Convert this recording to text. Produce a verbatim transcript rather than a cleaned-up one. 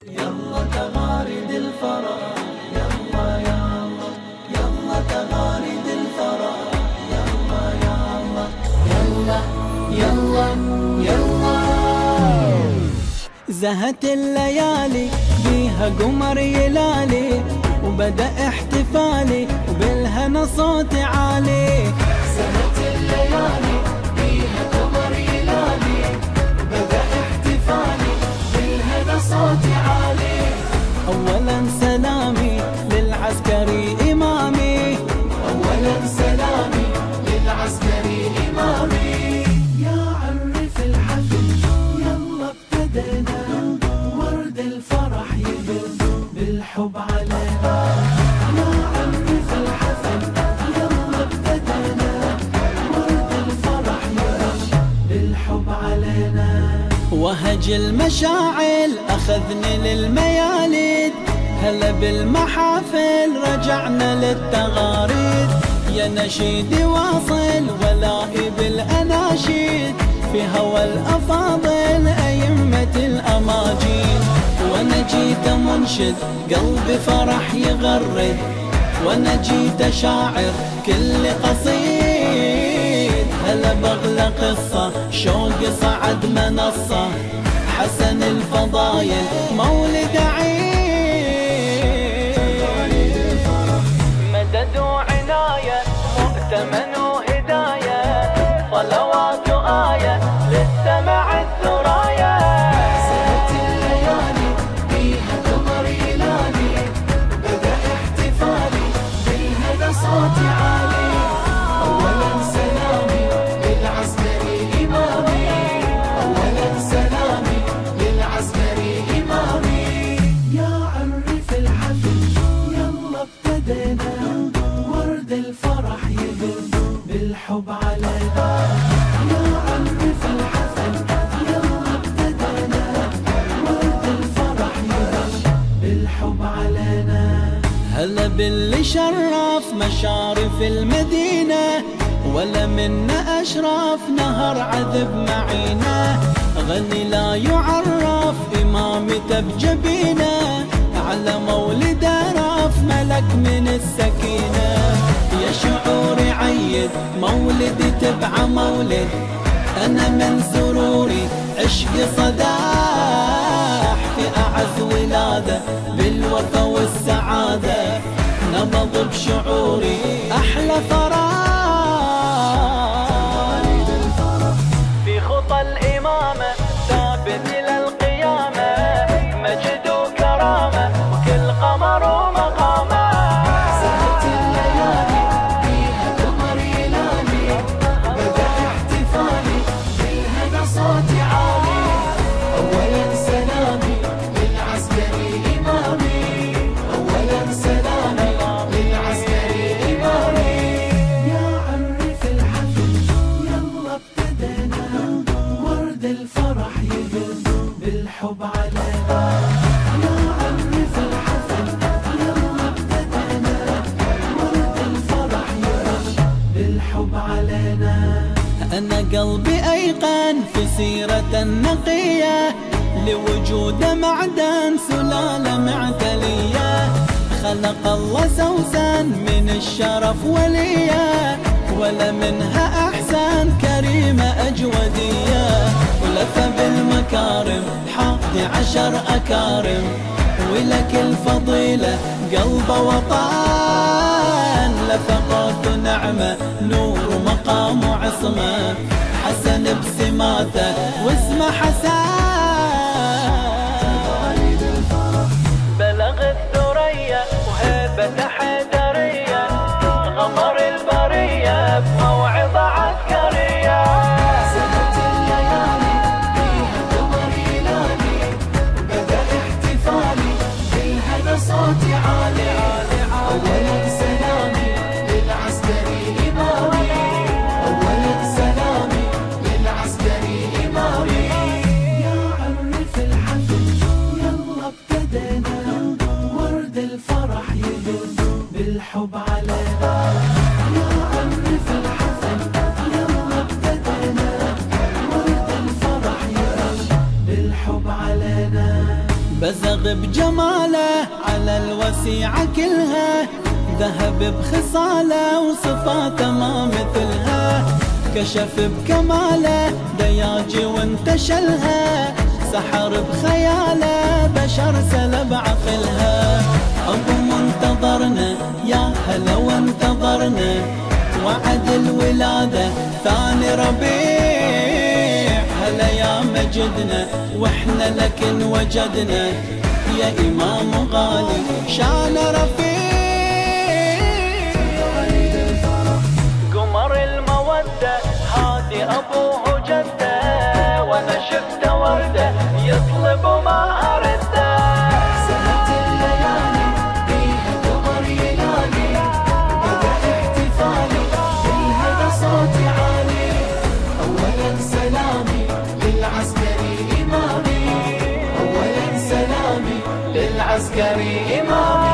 يلا تغارد الفرح يلا يلا يلا تغارد الفرح يلا يلا يلا يلا يلا زهت الليالي بيها قمر يلالي وبدأ احتفالي وبالهنا صوتي عالي. زهت الليالي بيها قمر يلالي وبدأ احتفالي بالهنا صوتي عالي. أولا سلامي للعسكري إمامي أولا سلامي للعسكري إمامي. يا عرف الحفل يلا ابتدينا ورد الفرح يبل بالحب علينا. يا عرف الحفل يلا ابتدينا ورد الفرح يبل بالحب علينا. وهج المشاعل أخذني للمياليد هلا بالمحافل رجعنا للتغاريد. يا نشيدي واصل ولائي بالأناشيد في هوى الأفاضل أئمة الأماجيد. وانا جيت منشد قلبي فرح يغرد وانا جيت شاعر كل قصيد. هلا بغلى قصة شوقي صعد منصة حسن الفضايل مولد عيد. مدد وعناية مؤتمن وهداية صلوات آية للسمع الثرايا. زهت الليالي بيها قمر يلالي بدأ احتفالي بالهنا صوتي عالي. أولا سلامي للعسكري إمامي أولا سلامي للعسكري إمامي. يا عرف الحفل يلا ابتدينا ورد الفرح يبل بالحب علينا. يا عرف الحفل يلا ابتدينا ورد الفرح يبل بالحب علينا. هلا باللي شرف مشارف المدينة ولا منا أشرف نهر عذب معينا. غني لا يعرف إمامته بجبينه على مولد رف ملك من السكينة. يا شعوري عيد مولدي تبع مولد أنا من سروري عشقي صداح في أعز ولادة بالوفا والسعادة نبض بشعوري أحلى فرح. في خطى الإمامة ثابت إلى القيامة مجد وكرامة وكل قمر ومقامة. زهت الليالي بيها قمر يلالي بدأ احتفالي بالهنا صوتي عالي. أولا سلامي للعسكري إمامي أولا سلامي للعسكري إمامي. يا عرف الحفل يلا ابتدينا ورد الفرح يبل بالحب علينا. يا عرف الحفل يلا ابتدينا ورد الفرح يبل بالحب علينا. أنا قلبي أيقن في سيرة النقية لوجود معدن سلالة معتلية. خلق الله سوسن من الشرف ولية ولا منها أحسن كريمة أجودية. ولف بالمكارم حاطي عشر أكارم ولك الفضيلة قلب وطن. لفقات نعمة نور مقام وعصمة حسن بسماته واسمه حسن. بلغ الثريا وهيبة حيدرية غمر البرية بموعظة عسكرية. زهت الليالي بيها قمر يلالي بدأ احتفالي بالهنا صوتي عالي. أولا سلامي للعسكري إمامي أولا سلامي للعسكري إمامي. يا يطغى بجماله على الوسيعة كلها، ذهب بخصاله وصفاته ما مثلها، كشف بكماله دياجي وانتشلها، سحر بخياله بشر سلب عقلها. أبو منتظرنا يا هلا وانتظرنا، وعد الولادة ثاني ربيع، هلا يا مجدنا واحنا لكن وجدنا، يا إمام غالي شان رفيع. قمر المودة هادي أبوه جده، وأنا شفت وردة يطلب ما أرده. سنة الليالي بيها قمر يلالي، بدأ احتفالي بالهدى صوتي عالي. أولا سلامي للعسكري إمامي، أولا سلامي للعسكري إمامي.